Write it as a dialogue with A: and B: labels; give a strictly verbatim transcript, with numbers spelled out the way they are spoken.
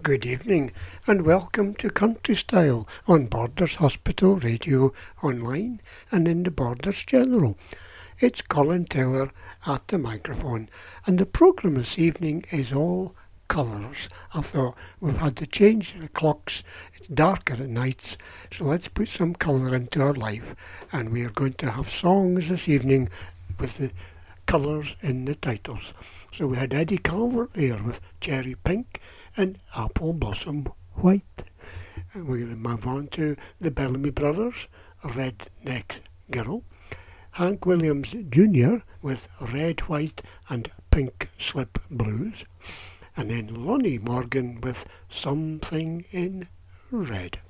A: Good evening and welcome to Country Style on Borders Hospital Radio online and in the Borders General. It's Colin Taylor at the microphone and the programme this evening is all colours. I thought we've had to change the clocks, it's darker at nights, so let's put some colour into our life, and we are going to have songs this evening with the colours in the titles. So we had Eddie Calvert there with Cherry Pink and Apple Blossom White. And we're going to move on to the Bellamy Brothers, Redneck Girl, Hank Williams Junior with Red, White and Pink Slip Blues, and then Lonnie Morgan with Something in Red.